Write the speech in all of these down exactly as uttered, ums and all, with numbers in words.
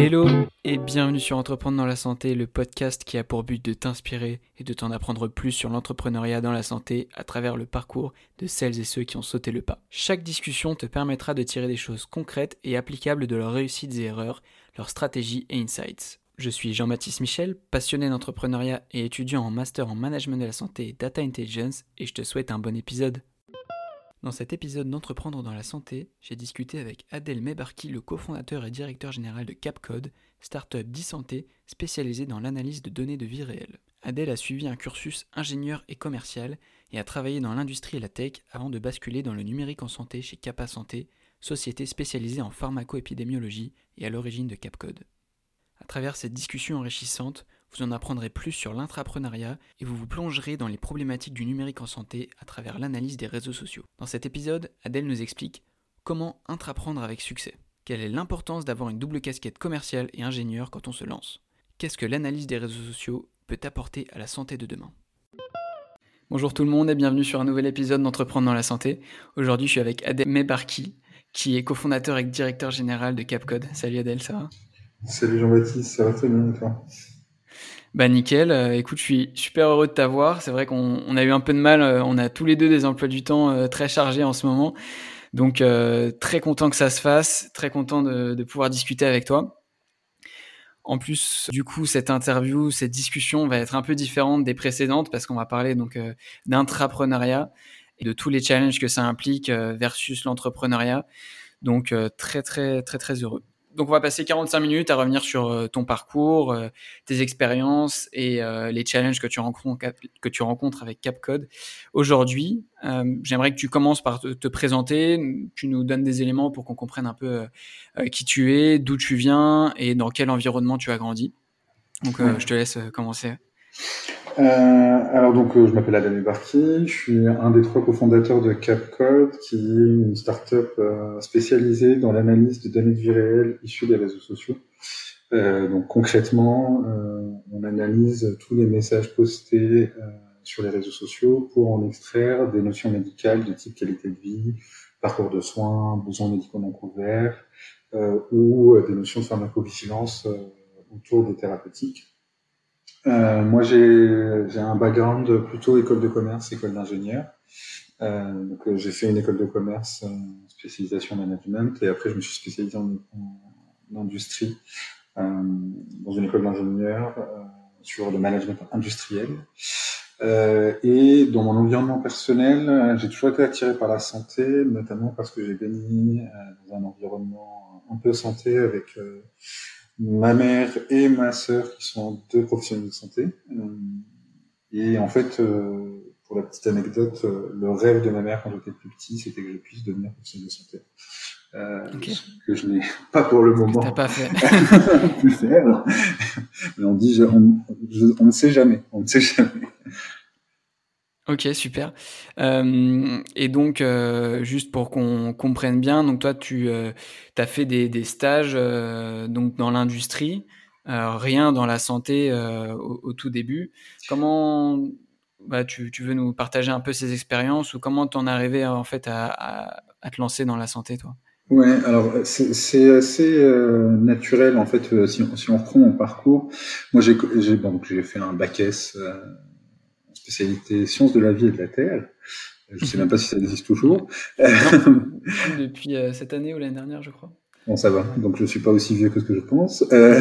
Hello et bienvenue sur Entreprendre dans la santé, le podcast qui a pour but de t'inspirer et de t'en apprendre plus sur l'entrepreneuriat dans la santé à travers le parcours de celles et ceux qui ont sauté le pas. Chaque discussion te permettra de tirer des choses concrètes et applicables de leurs réussites et erreurs, leurs stratégies et insights. Je suis Jean-Baptiste Michel, passionné d'entrepreneuriat et étudiant en master en management de la santé et data intelligence, et je te souhaite un bon épisode. Dans cet épisode d'Entreprendre dans la santé, j'ai discuté avec Adel Mebarki, le cofondateur et directeur général de Capcode, start-up d'e-santé spécialisée dans l'analyse de données de vie réelle. Adel a suivi un cursus ingénieur et commercial et a travaillé dans l'industrie et la tech avant de basculer dans le numérique en santé chez Kappa Santé, société spécialisée en pharmacoépidémiologie et à l'origine de Capcode. À travers cette discussion enrichissante, vous en apprendrez plus sur l'intrapreneuriat et vous vous plongerez dans les problématiques du numérique en santé à travers l'analyse des réseaux sociaux. Dans cet épisode, Adel nous explique comment intraprendre avec succès. Quelle est l'importance d'avoir une double casquette commerciale et ingénieur quand on se lance? Qu'est-ce que l'analyse des réseaux sociaux peut apporter à la santé de demain? Bonjour tout le monde et bienvenue sur un nouvel épisode d'Entreprendre dans la santé. Aujourd'hui, je suis avec Adel Mebarki, qui est cofondateur et directeur général de Capcode. Salut Adel, ça va? Salut Jean-Baptiste, ça va très bien et toi? Bah nickel, euh, écoute, je suis super heureux de t'avoir. C'est vrai qu'on on a eu un peu de mal, euh, on a tous les deux des emplois du temps euh, très chargés en ce moment. Donc euh, très content que ça se fasse, très content de, de pouvoir discuter avec toi. En plus, du coup, cette interview, cette discussion va être un peu différente des précédentes parce qu'on va parler donc euh, d'intrapreneuriat et de tous les challenges que ça implique euh, versus l'entrepreneuriat. Donc euh, très très très très heureux. Donc on va passer quarante-cinq minutes à revenir sur euh, ton parcours, euh, tes expériences et euh, les challenges que tu rencontres que tu rencontres avec Capcode. Aujourd'hui, euh, j'aimerais que tu commences par te, te présenter, tu nous donnes des éléments pour qu'on comprenne un peu euh, qui tu es, d'où tu viens et dans quel environnement tu as grandi. Donc euh, Ouais. je te laisse euh, commencer. Euh, alors donc euh, je m'appelle Adel Mebarki, je suis un des trois cofondateurs de Capcode, qui est une start-up euh, spécialisée dans l'analyse de données de vie réelle issues des réseaux sociaux. Euh, donc concrètement, euh, on analyse tous les messages postés euh, sur les réseaux sociaux pour en extraire des notions médicales de type qualité de vie, parcours de soins, besoins médicaux non couverts, euh, ou euh, des notions de pharmacovigilance euh, autour des thérapeutiques. Euh, moi, j'ai, j'ai un background plutôt école de commerce, école d'ingénieur. Euh, donc, euh, j'ai fait une école de commerce, euh, spécialisation management, et après, je me suis spécialisé en, en, en industrie, euh, dans une école d'ingénieur, euh, sur le management industriel. Euh, et dans mon environnement personnel, euh, j'ai toujours été attiré par la santé, notamment parce que j'ai baigné euh, dans un environnement un peu santé avec euh, ma mère et ma sœur qui sont deux professionnels de santé. Euh, et en fait, euh, pour la petite anecdote, euh, le rêve de ma mère quand j'étais plus petit, c'était que je puisse devenir professionnel de santé. Euh, Okay. Que je n'ai pas pour le moment que t'as pas fait. pu faire. Mais on dit, je, on, je, on ne sait jamais. On ne sait jamais. Ok, super. Euh, et donc, euh, juste pour qu'on comprenne bien, donc toi, tu euh, as fait des, des stages euh, donc dans l'industrie, euh, rien dans la santé euh, au, au tout début. Comment bah, tu, tu veux nous partager un peu ces expériences ou comment t'en es arrivé en fait à, à, à te lancer dans la santé, toi? Ouais, alors c'est, c'est assez euh, naturel en fait. Euh, si, on, si on reprend mon parcours, moi j'ai, j'ai, bon, j'ai fait un bac S. Euh, spécialité sciences de la vie et de la terre. Je ne sais même pas si ça existe toujours. Ouais. Non, plus depuis euh, cette année ou l'année dernière, je crois. Bon, ça va. Donc, je ne suis pas aussi vieux que ce que je pense. Euh,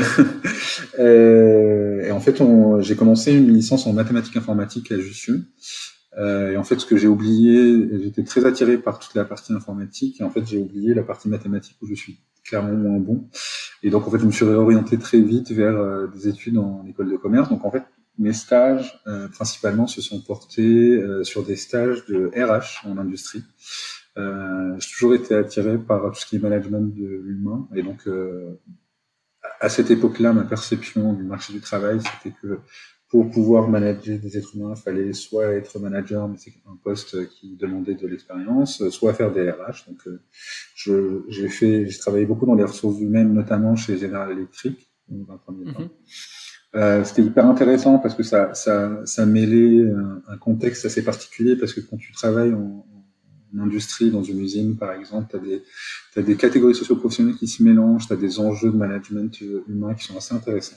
euh, et en fait, on, j'ai commencé une licence en mathématiques informatiques à Jussieu. Euh, et en fait, ce que j'ai oublié, j'étais très attiré par toute la partie informatique. Et en fait, j'ai oublié la partie mathématique où je suis clairement moins bon. Et donc, en fait, je me suis réorienté très vite vers euh, des études en école de commerce. Donc, en fait, mes stages, euh, principalement, se sont portés euh, sur des stages de R H en industrie. Euh, j'ai toujours été attiré par tout ce qui est management de l'humain. Et donc, euh, à cette époque-là, ma perception du marché du travail, c'était que pour pouvoir manager des êtres humains, il fallait soit être manager, mais c'est un poste qui demandait de l'expérience, soit faire des R H. Donc, euh, je, j'ai fait, j'ai travaillé beaucoup dans les ressources humaines, notamment chez General Electric, dans un premier temps. Mm-hmm. Euh, c'était hyper intéressant parce que ça, ça, ça mêlait un, un contexte assez particulier parce que quand tu travailles en, en une industrie, dans une usine, par exemple, tu as des, t'as des catégories socio-professionnelles qui se mélangent, tu as des enjeux de management humain qui sont assez intéressants.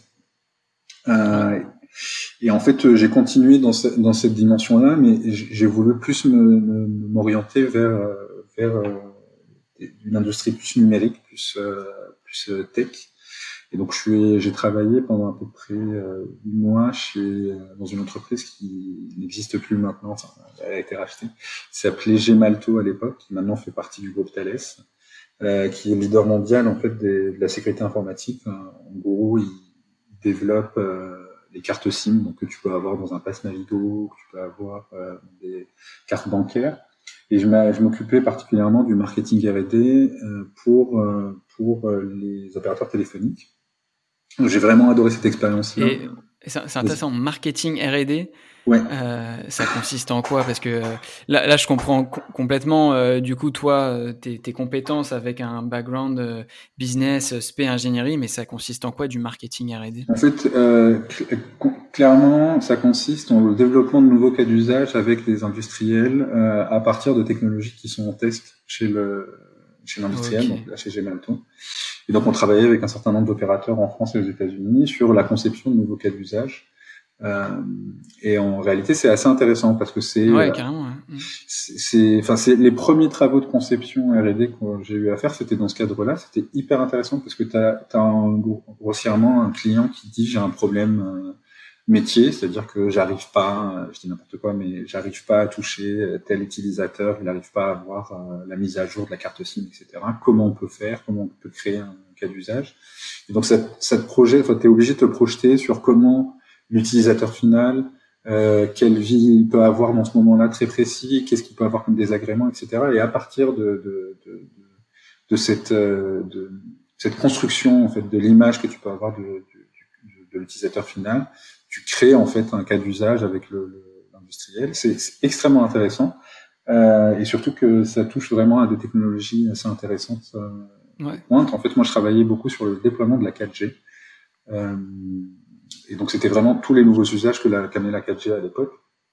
Euh, ouais. Et en fait, j'ai continué dans, ce, dans cette dimension-là, mais j'ai voulu plus me, me, m'orienter vers, vers une industrie plus numérique, plus, plus tech. Et donc, je suis, j'ai travaillé pendant à peu près huit mois chez, dans une entreprise qui n'existe plus maintenant, enfin, elle a été rachetée, qui s'appelait Gemalto à l'époque, qui maintenant fait partie du groupe Thales, euh, qui est leader mondial en fait des, de la sécurité informatique. En gros, il développe euh, les cartes SIM, donc que tu peux avoir dans un pass Navigo, que tu peux avoir euh, des cartes bancaires. Et je m'occupais particulièrement du marketing R et D euh, pour euh, pour euh, les opérateurs téléphoniques. Donc, j'ai vraiment adoré cette expérience-là. Et c'est, c'est intéressant, marketing R et D. Ouais. Euh, ça consiste en quoi? Parce que euh, là, là, je comprends co- complètement. Euh, du coup, toi, euh, tes, tes compétences avec un background euh, business, spé, ingénierie, mais ça consiste en quoi du marketing R et D? En fait, euh, cl- clairement, ça consiste en le développement de nouveaux cas d'usage avec les industriels euh, à partir de technologies qui sont en test chez le chez l'industriel, okay. Donc là chez Gemalto. Et donc, on travaillait avec un certain nombre d'opérateurs en France et aux États-Unis sur la conception de nouveaux cas d'usage. Euh, et en réalité, c'est assez intéressant parce que c'est, ouais, carrément, ouais. c'est, c'est, enfin, c'est les premiers travaux de conception R et D que j'ai eu à faire, c'était dans ce cadre-là. C'était hyper intéressant parce que t'as, t'as un, grossièrement un client qui dit j'ai un problème euh, métier, c'est-à-dire que j'arrive pas, je dis n'importe quoi, mais j'arrive pas à toucher tel utilisateur, il n'arrive pas à avoir euh, la mise à jour de la carte SIM, et cetera. Comment on peut faire, comment on peut créer un cas d'usage. Et donc, ça, ça te projette, enfin, t'es obligé de te projeter sur comment l'utilisateur final, euh, quelle vie il peut avoir dans ce moment-là très précis, qu'est-ce qu'il peut avoir comme désagrément, et cetera. Et à partir de, de, de, de, de cette, de, cette construction, en fait, de l'image que tu peux avoir de, de, de, de l'utilisateur final, tu crées en fait un cas d'usage avec le, le, l'industriel. C'est, c'est extrêmement intéressant euh, et surtout que ça touche vraiment à des technologies assez intéressantes. Euh, ouais. Pointe. En fait, moi, je travaillais beaucoup sur le déploiement de la quatre G. Euh, et donc, c'était vraiment tous les nouveaux usages que la, qu'amenait la quatre G à l'époque.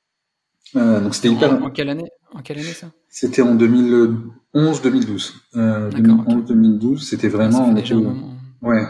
Euh, donc, c'était en, hyper. En quelle année En quelle année ça? C'était en deux mille onze deux mille douze. Euh, deux mille onze deux mille douze, c'était vraiment. Ah, ça fait déjà un moment. Ouais.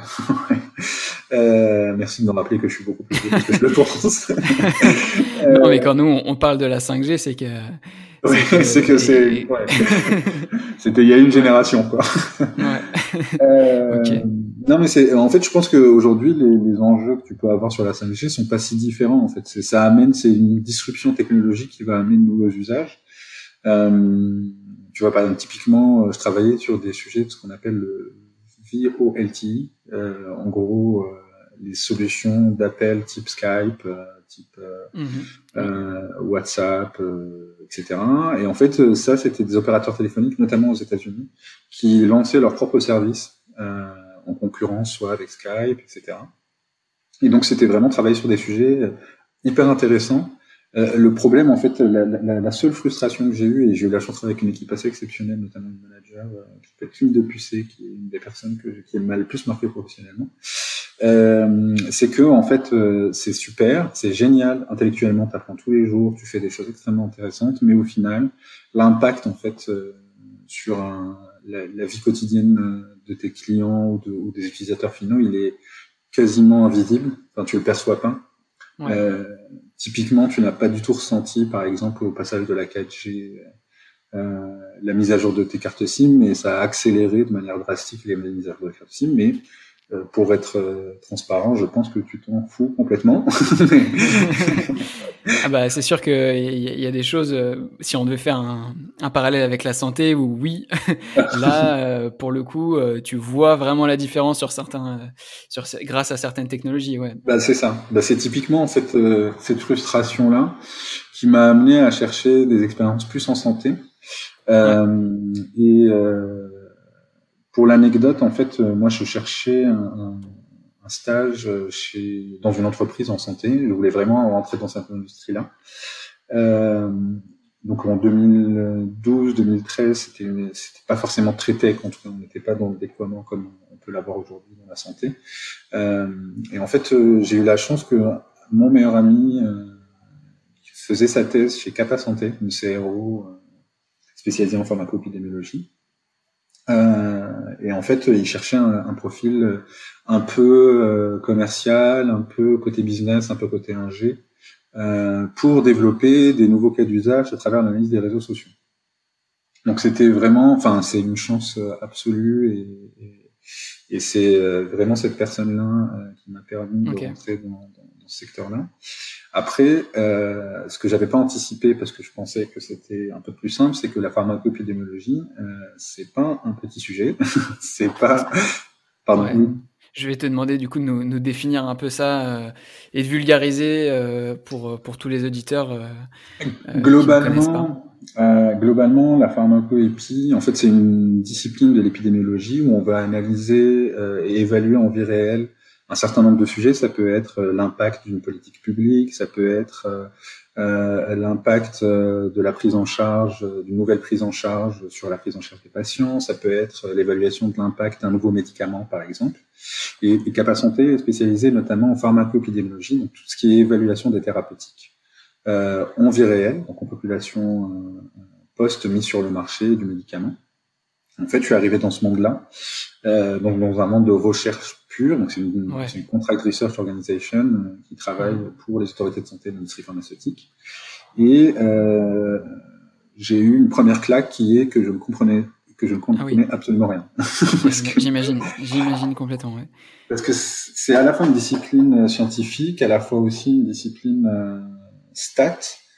euh, merci de me rappeler que je suis beaucoup plus vieux que je le pense. euh... Non, mais quand nous on parle de la cinq G, c'est que. Ouais, c'est que c'est. Que c'est... Ouais. C'était il y a une génération, quoi. Ouais. euh... Ok. Non, mais c'est. En fait, je pense qu'aujourd'hui, les, les enjeux que tu peux avoir sur la cinq G sont pas si différents. En fait, c'est, ça amène, c'est une disruption technologique qui va amener de nouveaux usages. Euh... Tu vois, par exemple, typiquement, je travaillais sur des sujets de ce qu'on appelle le V O L T E, euh, en gros, euh, les solutions d'appel type Skype, euh, type euh, mm-hmm. euh, WhatsApp, euh, et cetera. Et en fait, ça, c'était des opérateurs téléphoniques, notamment aux États-Unis, qui lançaient leurs propres services euh, en concurrence, soit avec Skype, et cetera. Et donc, c'était vraiment travailler sur des sujets hyper intéressants. Euh, le problème, en fait, la, la, la seule frustration que j'ai eue, et j'ai eu la chance avec une équipe assez exceptionnelle, notamment une manager euh, qui s'appelle Kim Depucé, qui est une des personnes que, qui m'a le plus marqué professionnellement, euh, c'est que, en fait, euh, c'est super, c'est génial, intellectuellement, tu apprends tous les jours, tu fais des choses extrêmement intéressantes, mais au final, l'impact, en fait, euh, sur un, la, la vie quotidienne de tes clients ou, de, ou des utilisateurs finaux, il est quasiment invisible, enfin, tu le perçois pas. Ouais. Euh, typiquement, tu n'as pas du tout ressenti, par exemple, au passage de la quatre G, euh, la mise à jour de tes cartes SIM, et ça a accéléré de manière drastique les mises à jour de cartes SIM. Mais euh, pour être euh, transparent, je pense que tu t'en fous complètement. Ah bah c'est sûr qu'il y, y a des choses. Euh, si on devait faire un, un parallèle avec la santé, où oui, là euh, pour le coup, euh, tu vois vraiment la différence sur certains, euh, sur grâce à certaines technologies, ouais. Bah c'est ça. Bah c'est typiquement cette euh, cette frustration là qui m'a amené à chercher des expériences plus en santé. Euh, ouais. Et euh, pour l'anecdote, en fait, euh, moi je cherchais un, un, un stage chez dans une entreprise en santé. Je voulais vraiment rentrer dans cette industrie-là. Euh, donc en deux mille douze deux mille treize, c'était, une, c'était pas forcément très tech, en tout cas on n'était pas dans le déploiement comme on peut l'avoir aujourd'hui dans la santé. Euh, et en fait, euh, j'ai eu la chance que mon meilleur ami euh, faisait sa thèse chez Cata Santé, une C R O euh, spécialisé en pharmacopidémiologie. Euh, et en fait, il cherchait un, un profil un peu euh, commercial, un peu côté business, un peu côté ingé, euh, pour développer des nouveaux cas d'usage à travers l'analyse des réseaux sociaux. Donc c'était vraiment, enfin c'est une chance absolue et, et, et c'est vraiment cette personne-là euh, qui m'a permis okay. de rentrer dans, dans, dans ce secteur-là. Après, euh, ce que j'avais pas anticipé parce que je pensais que c'était un peu plus simple, c'est que la pharmacopidémiologie, euh, c'est pas un petit sujet, c'est pas, pardon. Ouais. Je vais te demander du coup de nous, nous définir un peu ça euh, et de vulgariser euh, pour pour tous les auditeurs euh, globalement. Euh, globalement, la pharmacoépie, en fait, c'est une discipline de l'épidémiologie où on va analyser euh, et évaluer en vie réelle un certain nombre de sujets. Ça peut être euh, l'impact d'une politique publique, ça peut être euh, euh, l'impact euh, de la prise en charge, euh, d'une nouvelle prise en charge sur la prise en charge des patients, ça peut être euh, l'évaluation de l'impact d'un nouveau médicament, par exemple. Et, et Capasanté est spécialisé notamment en pharmacoépidémiologie, donc tout ce qui est évaluation des thérapeutiques. Euh, en vie réelle, donc en population euh, post-mise sur le marché du médicament. En fait, je suis arrivé dans ce monde-là, euh, donc dans un monde de recherche pure, donc c'est une, ouais. c'est une contract research organization euh, qui travaille ouais. pour les autorités de santé de l'industrie pharmaceutique. Et euh, j'ai eu une première claque qui est que je ne comprenais que je ne comprenais ah oui. absolument rien. que, j'imagine, j'imagine complètement. Ouais. Parce que c'est à la fois une discipline scientifique, à la fois aussi une discipline euh, stats,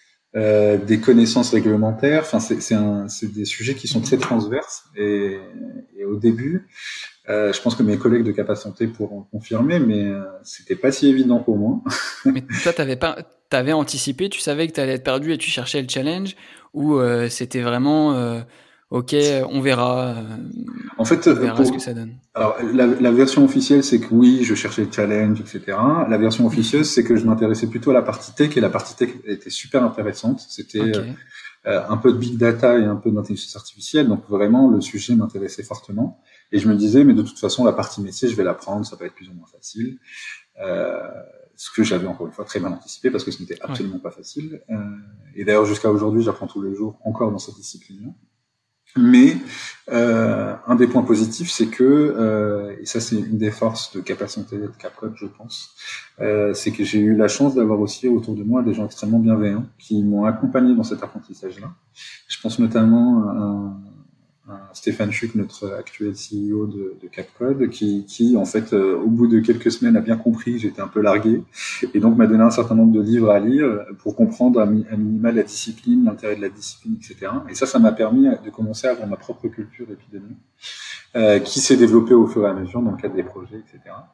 euh, des connaissances réglementaires. Enfin, c'est, c'est, un, c'est des sujets qui sont très transverses. Et, et au début, euh, je pense que mes collègues de Capasanté pourront confirmer, mais euh, c'était pas si évident pour moi. Mais toi, t'avais pas, t'avais anticipé, tu savais que t'allais être perdu et tu cherchais le challenge, ou euh, c'était vraiment euh, ok, on verra. Euh, en fait, on verra pour, ce que ça donne. Alors, la, la version officielle, c'est que oui, je cherchais le challenge, et cetera. La version officieuse, c'est que je m'intéressais plutôt à la partie tech, et la partie tech était super intéressante. C'était okay. euh, un peu de big data et un peu d'intelligence artificielle, donc vraiment, le sujet m'intéressait fortement. Et je me disais, mais de toute façon, la partie métier, je vais l'apprendre, ça va être plus ou moins facile. Euh, ce que j'avais encore une fois très mal anticipé, parce que ce n'était absolument ouais. pas facile. Euh, et d'ailleurs, jusqu'à aujourd'hui, j'apprends tous les jours encore dans cette discipline-là. Mais euh, un des points positifs, c'est que, euh, et ça c'est une des forces de Capasanté et de Capcode, je pense, euh, c'est que j'ai eu la chance d'avoir aussi autour de moi des gens extrêmement bienveillants qui m'ont accompagné dans cet apprentissage-là. Je pense notamment à, à Stéphane Chuck, notre actuel C E O de, de Capcode, qui, qui en fait, euh, au bout de quelques semaines, a bien compris que j'étais un peu largué, et donc m'a donné un certain nombre de livres à lire pour comprendre à, mi- à minima la discipline, l'intérêt de la discipline, et cetera. Et ça, ça m'a permis de commencer à avoir ma propre culture épidémique, euh, qui s'est développée au fur et à mesure dans le cadre des projets, et cetera.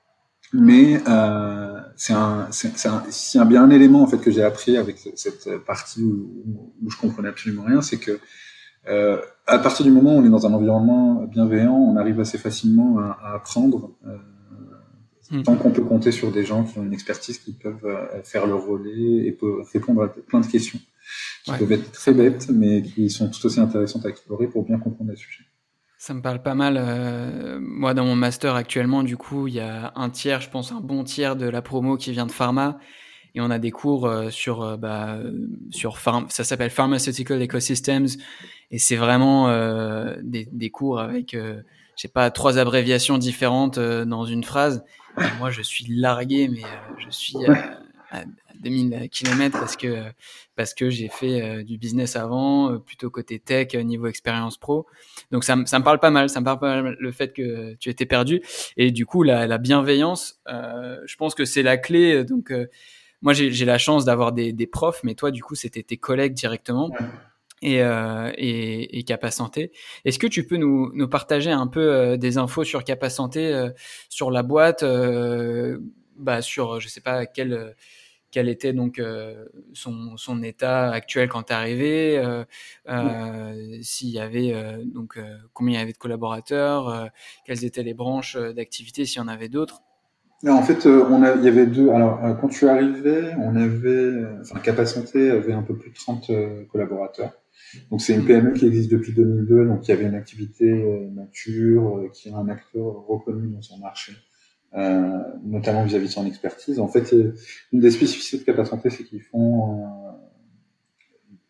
Mais euh, c'est un, c'est, c'est un, s'il y a bien un élément en fait que j'ai appris avec cette partie où, où je comprenais absolument rien, c'est que Euh, à partir du moment où on est dans un environnement bienveillant, on arrive assez facilement à, à apprendre, euh, mmh. tant qu'on peut compter sur des gens qui ont une expertise, qui peuvent euh, faire le relais et peuvent répondre à plein de questions, qui ouais. peuvent être très bêtes, mais qui sont tout aussi intéressantes à explorer pour bien comprendre le sujet. Ça me parle pas mal. Euh, moi, dans mon master actuellement, du coup, il y a un tiers, je pense un bon tiers de la promo qui vient de pharma. Et on a des cours euh, sur, euh, bah, sur pharm- ça s'appelle Pharmaceutical Ecosystems. Et c'est vraiment euh, des, des cours avec, euh, je sais pas, trois abréviations différentes euh, dans une phrase. Et moi, je suis largué, mais euh, je suis à, à deux mille kilomètres parce que, parce que j'ai fait euh, du business avant, euh, plutôt côté tech, euh, niveau expérience pro. Donc ça, ça me parle pas mal, ça me parle pas mal le fait que tu étais perdu. Et du coup, la, la bienveillance, euh, je pense que c'est la clé. Donc, euh, moi, j'ai, j'ai la chance d'avoir des, des profs, mais toi, du coup, c'était tes collègues directement. Et, euh, et, et Capasanté. Est-ce que tu peux nous, nous partager un peu euh, des infos sur Capasanté, euh, sur la boîte, euh, bah sur, je sais pas, quel, quel était donc euh, son, son état actuel quand tu es arrivé, euh, euh, s'il y avait euh, donc euh, combien il y avait de collaborateurs, euh, quelles étaient les branches d'activité, s'il y en avait d'autres. Non, en fait, euh, on a, il y avait deux. Alors, euh, quand tu es arrivé, on avait, enfin, Capasanté avait un peu plus de trente euh, collaborateurs. Donc, c'est une P M E qui existe depuis deux mille deux, donc il y avait une activité euh, mature, euh, qui est un acteur reconnu dans son marché, euh, notamment vis-à-vis de son expertise. En fait, une des spécificités de Capasanté, c'est qu'ils font euh,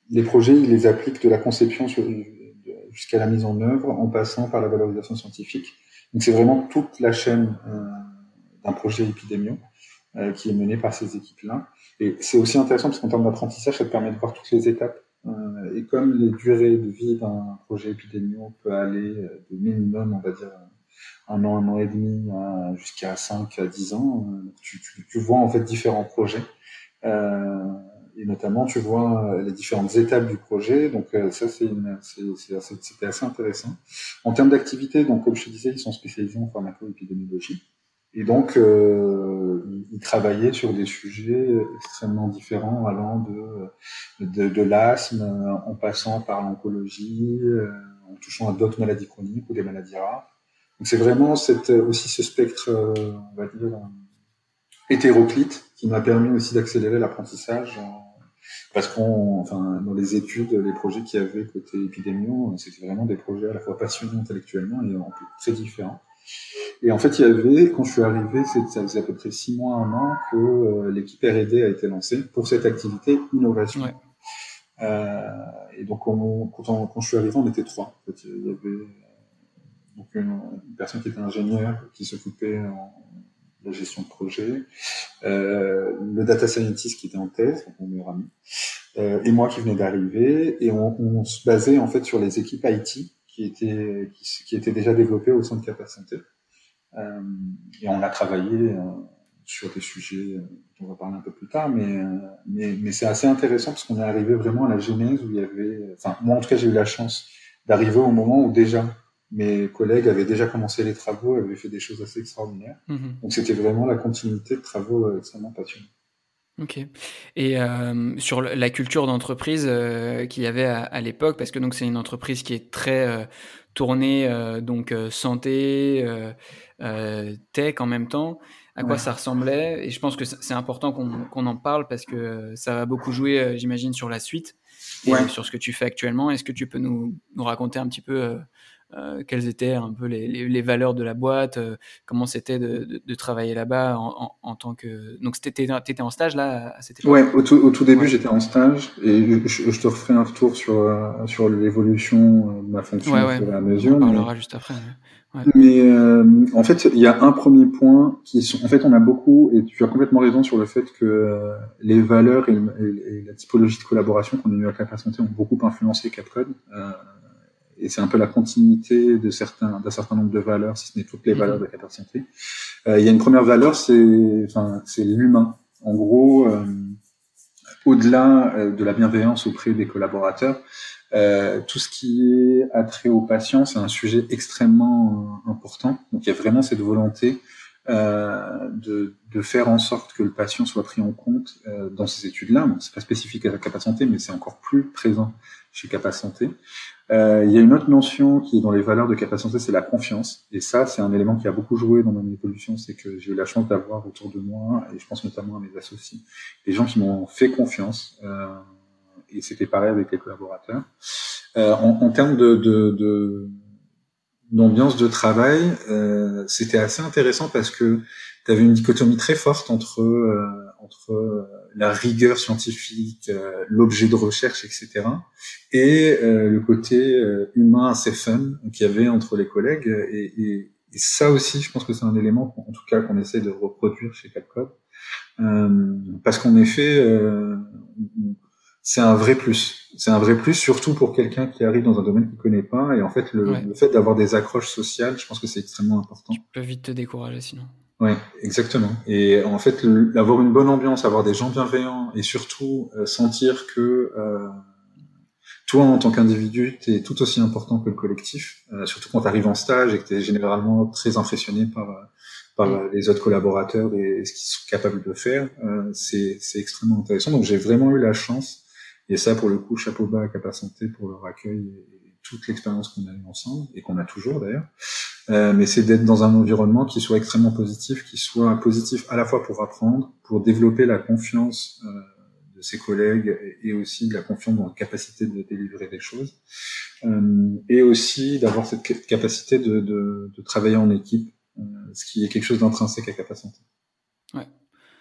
les projets, ils les appliquent de la conception sur, jusqu'à la mise en œuvre, en passant par la valorisation scientifique. Donc c'est vraiment toute la chaîne euh, d'un projet épidémio euh, qui est menée par ces équipes-là. Et c'est aussi intéressant parce qu'en termes d'apprentissage, ça te permet de voir toutes les étapes. Euh, et comme les durées de vie d'un projet épidémio peut aller de minimum, on va dire, un an, un an et demi, euh, jusqu'à cinq à dix ans, euh, tu, tu, tu vois en fait différents projets. Euh, et notamment, tu vois les différentes étapes du projet. Donc euh, ça, c'est une, c'est, c'est assez, c'était assez intéressant. En termes d'activité, donc comme je te disais, ils sont spécialisés en pharmacoépidémiologie. Et donc, euh, ils travaillaient sur des sujets extrêmement différents, allant de, de, de l'asthme, en passant par l'oncologie, en touchant à d'autres maladies chroniques ou des maladies rares. Donc c'est vraiment cette, aussi ce spectre, on va dire, hétéroclite, qui m'a permis aussi d'accélérer l'apprentissage. Parce qu'on, enfin, dans les études, les projets qu'il y avait côté épidémio, c'était vraiment des projets à la fois passionnants intellectuellement et en plus très différents. Et en fait, il y avait, quand je suis arrivé, ça faisait à peu près six mois, un an, que euh, l'équipe R et D a été lancée pour cette activité innovation. Ouais. Euh, et donc, on, quand, on, quand je suis arrivé, on était trois. En fait, il y avait donc une, une personne qui était ingénieure, qui s'occupait en, de la gestion de projet, euh, le data scientist qui était en thèse, donc mon meilleur ami, euh, et moi qui venais d'arriver, et on, on se basait en fait sur les équipes I T qui étaient qui, qui étaient déjà développées au sein de Capa Santé. Euh, et on a travaillé euh, sur des sujets dont on va parler un peu plus tard, mais, euh, mais, mais c'est assez intéressant parce qu'on est arrivé vraiment à la genèse où il y avait... Enfin, moi en tout cas, j'ai eu la chance d'arriver au moment où déjà mes collègues avaient déjà commencé les travaux, avaient fait des choses assez extraordinaires. Mmh. Donc c'était vraiment la continuité de travaux euh, extrêmement passionnants. Ok. Et euh, sur la culture d'entreprise euh, qu'il y avait à, à l'époque, parce que donc c'est une entreprise qui est très euh, tournée euh, donc euh, santé, euh, euh, tech en même temps. À quoi ouais. ça ressemblait? Et je pense que c'est important qu'on qu'on en parle parce que ça va beaucoup jouer, euh, j'imagine, sur la suite et ouais. sur ce que tu fais actuellement. Est-ce que tu peux nous, nous raconter un petit peu euh, Euh, quelles étaient un peu les, les, les valeurs de la boîte, euh, comment c'était de, de, de travailler là-bas en, en, en tant que... Donc, tu étais en stage là à cette époque? Ouais, au tout, au tout début, ouais. J'étais en stage et je, je te referai un retour sur, euh, sur l'évolution de ma fonction ouais, au ouais. fur et à mesure. On en parlera mais... juste après. Mais, ouais. mais euh, en fait, il y a un premier point qui sont... En fait, on a beaucoup, et tu as complètement raison sur le fait que euh, les valeurs et, et, et la typologie de collaboration qu'on a eu à Capa Santé ont beaucoup influencé Capcode. Euh, et c'est un peu la continuité de certains, d'un certain nombre de valeurs, si ce n'est toutes les valeurs mmh. de Capa Santé. Euh, il y a une première valeur, c'est, enfin, c'est l'humain. En gros, euh, au-delà euh, de la bienveillance auprès des collaborateurs, euh, tout ce qui est attrait aux patients, c'est un sujet extrêmement euh, important. Donc, il y a vraiment cette volonté euh, de, de faire en sorte que le patient soit pris en compte euh, dans ces études-là. Bon, c'est pas spécifique à la Capa Santé, mais c'est encore plus présent chez Capa Santé. Euh, il y a une autre notion qui est dans les valeurs de Capa Santé, c'est la confiance. Et ça, c'est un élément qui a beaucoup joué dans mon évolution, c'est que j'ai eu la chance d'avoir autour de moi, et je pense notamment à mes associés, des gens qui m'ont fait confiance. Euh, et c'était pareil avec les collaborateurs. Euh, en, en termes de, de, de d'ambiance de travail, euh, c'était assez intéressant parce que tu avais une dichotomie très forte entre euh, entre euh, la rigueur scientifique, euh, l'objet de recherche, et cetera, et euh, le côté euh, humain assez fun qu'il y avait entre les collègues. Et, et, et ça aussi, je pense que c'est un élément, en tout cas, qu'on essaie de reproduire chez Capcode, euh, parce qu'en effet, euh, c'est un vrai plus. C'est un vrai plus, surtout pour quelqu'un qui arrive dans un domaine qu'il connaît pas. Et en fait, le, ouais. le fait d'avoir des accroches sociales, je pense que c'est extrêmement important. Tu peux vite te décourager sinon. Ouais, exactement. Et en fait, le, avoir une bonne ambiance, avoir des gens bienveillants et surtout euh, sentir que euh, toi, en tant qu'individu, t'es tout aussi important que le collectif. Euh, surtout quand tu arrives en stage et que t'es généralement très impressionné par par mmh. les autres collaborateurs et ce qu'ils sont capables de faire. Euh, c'est c'est extrêmement intéressant. Donc, j'ai vraiment eu la chance. Et ça, pour le coup, chapeau bas à Capa Santé pour leur accueil et toute l'expérience qu'on a eue ensemble, et qu'on a toujours d'ailleurs. Euh, mais c'est d'être dans un environnement qui soit extrêmement positif, qui soit positif à la fois pour apprendre, pour développer la confiance euh, de ses collègues, et, et aussi de la confiance dans la capacité de délivrer des choses. Euh, et aussi d'avoir cette capacité de, de, de travailler en équipe, euh, ce qui est quelque chose d'intrinsèque à Capa Santé. Ouais.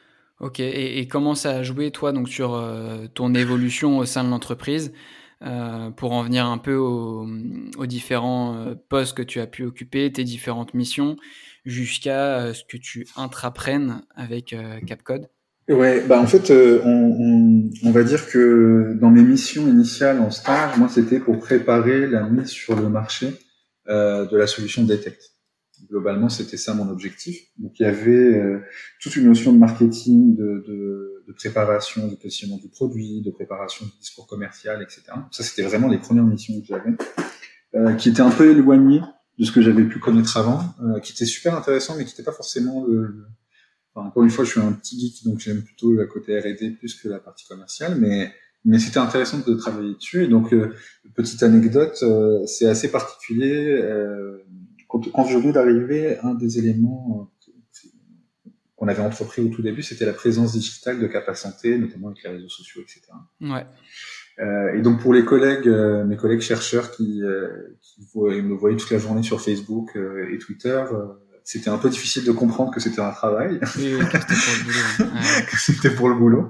Ok, et, et comment ça a joué, toi, donc, sur euh, ton évolution au sein de l'entreprise, euh, pour en venir un peu aux, aux différents euh, postes que tu as pu occuper, tes différentes missions, jusqu'à euh, ce que tu intraprennes avec euh, Capcode? Ouais, bah en fait, euh, on, on, on va dire que dans mes missions initiales en stage, moi, c'était pour préparer la mise sur le marché euh, de la solution Detect. Globalement, c'était ça mon objectif. Donc, il y avait euh, toute une notion de marketing, de, de, de préparation du positionnement du produit, de préparation du discours commercial, et cetera. Ça, c'était vraiment les premières missions que j'avais, euh, qui étaient un peu éloignées de ce que j'avais pu connaître avant, euh, qui étaient super intéressants, mais qui n'étaient pas forcément le, le Enfin, encore une fois, je suis un petit geek, donc j'aime plutôt la côté R et D plus que la partie commerciale, mais mais c'était intéressant de travailler dessus. Et donc, euh, petite anecdote, euh, c'est assez particulier. Euh, quand, quand je venais d'arriver, un des éléments euh, qu'on avait entrepris au tout début, c'était la présence digitale de Capa Santé, notamment avec les réseaux sociaux, et cetera. Ouais. Euh, et donc pour les collègues, euh, mes collègues chercheurs qui, euh, qui voient, me voyaient toute la journée sur Facebook euh, et Twitter, euh, c'était un peu difficile de comprendre que c'était un travail. Oui, oui, que c'était pour le boulot. Ouais. que c'était pour le boulot.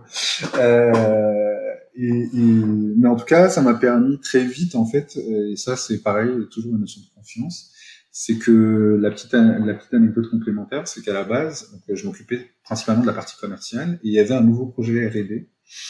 Euh, et, et, mais en tout cas, ça m'a permis très vite, en fait, et ça c'est pareil, toujours une notion de confiance, c'est que la petite, la petite anecdote complémentaire, c'est qu'à la base, donc, je m'occupais principalement de la partie commerciale, et il y avait un nouveau projet R et D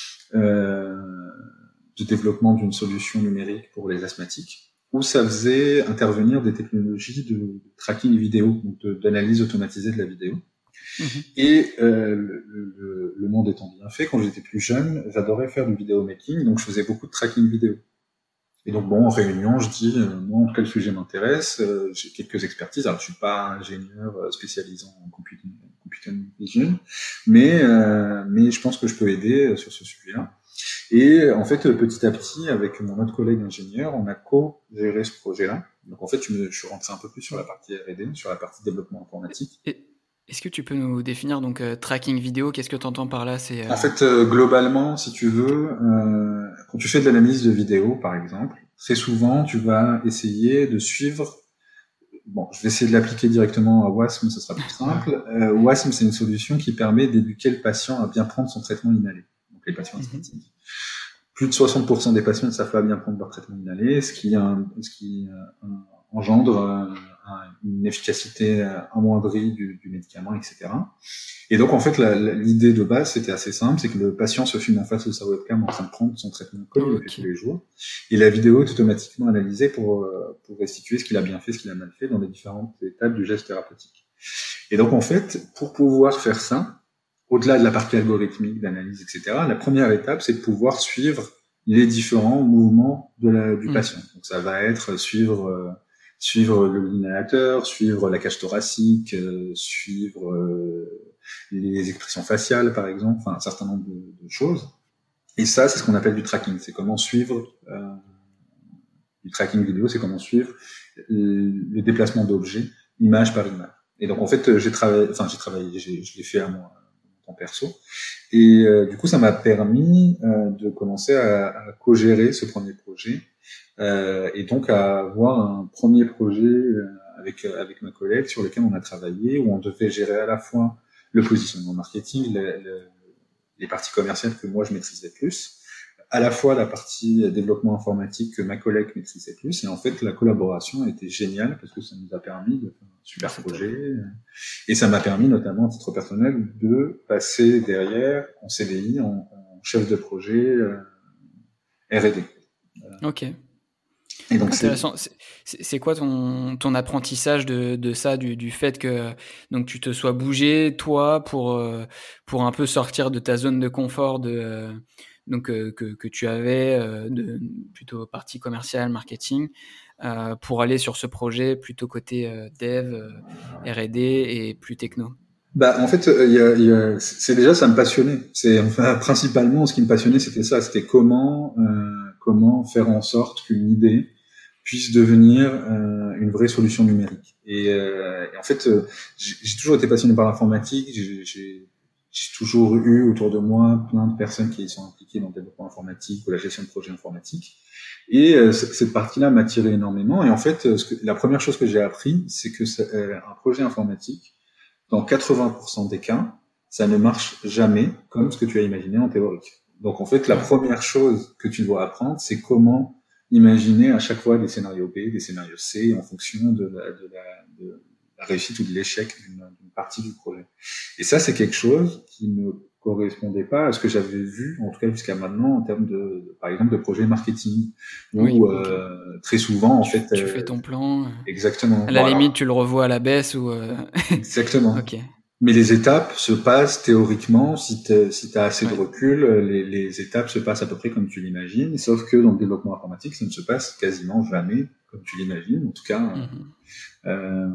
euh, de développement d'une solution numérique pour les asthmatiques, où ça faisait intervenir des technologies de tracking vidéo, donc de, d'analyse automatisée de la vidéo. Mmh. Et euh, le, le, le monde étant bien fait, quand j'étais plus jeune, j'adorais faire du vidéo making, donc je faisais beaucoup de tracking vidéo. Et donc bon, en réunion, je dis, euh, moi, en tout cas, le sujet m'intéresse, euh, j'ai quelques expertises. Alors, je suis pas ingénieur spécialisé en computer, computer vision, mais euh, mais je pense que je peux aider sur ce sujet-là. Et en fait, petit à petit, avec mon autre collègue ingénieur, on a co-géré ce projet-là. Donc en fait, je, me, je suis rentré un peu plus sur la partie R et D, sur la partie développement informatique. Et... Est-ce que tu peux nous définir donc euh, tracking vidéo? Qu'est-ce que tu entends par là? C'est, euh... En fait, euh, globalement, si tu veux, euh, quand tu fais de l'analyse de vidéo, par exemple, très souvent, tu vas essayer de suivre... Bon, je vais essayer de l'appliquer directement à Wasm, ce sera plus simple. Euh, Wasm, c'est une solution qui permet d'éduquer le patient à bien prendre son traitement inhalé. Donc les patients asthmatiques. Mm-hmm. Plus de soixante pour cent des patients ne savent pas bien prendre leur traitement inhalé, ce qui, un, ce qui euh, engendre euh, une efficacité amoindrie du, du médicament, et cetera. Et donc, en fait, la, la, l'idée de base, c'était assez simple, c'est que le patient se filme en face de sa webcam en train de prendre son traitement comme il le fait tous les jours, et la vidéo est automatiquement analysée pour, pour restituer ce qu'il a bien fait, ce qu'il a mal fait dans les différentes étapes du geste thérapeutique. Et donc, en fait, pour pouvoir faire ça, au-delà de la partie algorithmique, d'analyse, et cetera, la première étape, c'est de pouvoir suivre les différents mouvements de la, du mmh. patient. Donc, ça va être suivre... Euh, suivre l'inhalateur, suivre la cage thoracique, euh, suivre euh, les expressions faciales, par exemple, enfin un certain nombre de, de choses. Et ça, c'est ce qu'on appelle du tracking. C'est comment suivre euh, du tracking vidéo, c'est comment suivre le, le déplacement d'objets, image par image. Et donc en fait, j'ai travaillé, enfin j'ai travaillé, j'ai, je l'ai fait à moi en perso. Et euh, du coup, ça m'a permis euh, de commencer à, à co-gérer ce premier projet. Euh, et donc à avoir un premier projet euh, avec euh, avec ma collègue sur lequel on a travaillé, où on devait gérer à la fois le positionnement marketing, le, le, les parties commerciales que moi je maîtrisais plus, à la fois la partie développement informatique que ma collègue maîtrisait plus, et en fait la collaboration a été géniale parce que ça nous a permis de faire un super C'est projet, top. Et ça m'a permis notamment à titre personnel de passer derrière en C D I, en, en chef de projet euh, R et D. Euh, ok. Et donc intéressant. C'est, c'est, c'est quoi ton, ton apprentissage de, de ça, du, du fait que donc tu te sois bougé toi pour pour un peu sortir de ta zone de confort de donc que que tu avais de plutôt partie commerciale, marketing, euh, pour aller sur ce projet plutôt côté euh, dev, euh, R et D et plus techno. Bah en fait, il y a, y a, c'est déjà ça me passionnait. C'est enfin principalement ce qui me passionnait, c'était ça, c'était comment euh, comment faire en sorte qu'une idée puisse devenir euh, une vraie solution numérique. Et, euh, et en fait, euh, j'ai, j'ai toujours été passionné par l'informatique. J'ai, j'ai, j'ai toujours eu autour de moi plein de personnes qui sont impliquées dans le développement informatique ou la gestion de projets informatiques. Et euh, cette partie-là m'attirait énormément. Et en fait, ce que, la première chose que j'ai appris, c'est que c'est, euh, un projet informatique, dans quatre-vingts pour cent des cas, ça ne marche jamais comme ce que tu as imaginé en théorique. Donc en fait, la première chose que tu dois apprendre, c'est comment imaginer à chaque fois des scénarios B, des scénarios C, en fonction de la, de la, de la réussite ou de l'échec d'une, d'une partie du projet. Et ça, c'est quelque chose qui ne correspondait pas à ce que j'avais vu, en tout cas jusqu'à maintenant, en termes de, de par exemple, de projets marketing, où oui, okay. euh, très souvent, en tu, fait, tu euh, fais ton plan. Exactement. À la voilà. limite, tu le revois à la baisse ou. Euh... Exactement. Ok. Mais les étapes se passent théoriquement, si tu si as assez ouais. de recul, les, les étapes se passent à peu près comme tu l'imagines, sauf que dans le développement informatique, ça ne se passe quasiment jamais comme tu l'imagines. En tout cas, mm-hmm. euh,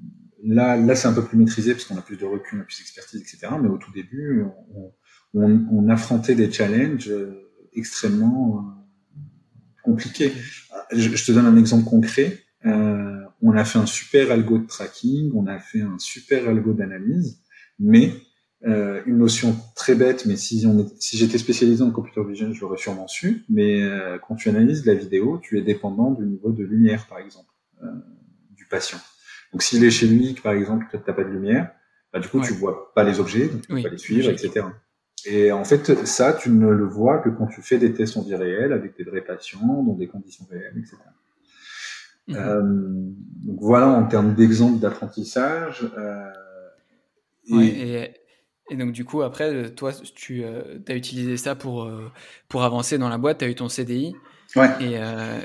là, là c'est un peu plus maîtrisé parce qu'on a plus de recul, on a plus d'expertise, et cetera. Mais au tout début, on, on, on affrontait des challenges extrêmement compliqués. Okay. Je, je te donne un exemple concret. Euh, on a fait un super algo de tracking, on a fait un super algo d'analyse, mais euh, une notion très bête, mais si, on est, si j'étais spécialisé en computer vision, je l'aurais sûrement su, mais euh, quand tu analyses la vidéo, tu es dépendant du niveau de lumière, par exemple, euh, du patient. Donc s'il est chez lui, par exemple, tu n'as pas de lumière, bah, du coup, ouais. tu vois pas les objets, donc tu peux oui, pas les suivre, logique. et cetera. Et en fait, ça, tu ne le vois que quand tu fais des tests en vie réelle, avec des vrais patients, dans des conditions réelles, et cetera. Mmh. Euh, donc voilà en termes d'exemple d'apprentissage. Euh, et... Ouais, et, et donc du coup après toi tu euh, as utilisé ça pour euh, pour avancer dans la boîte, tu as eu ton C D I. Ouais. Et, euh,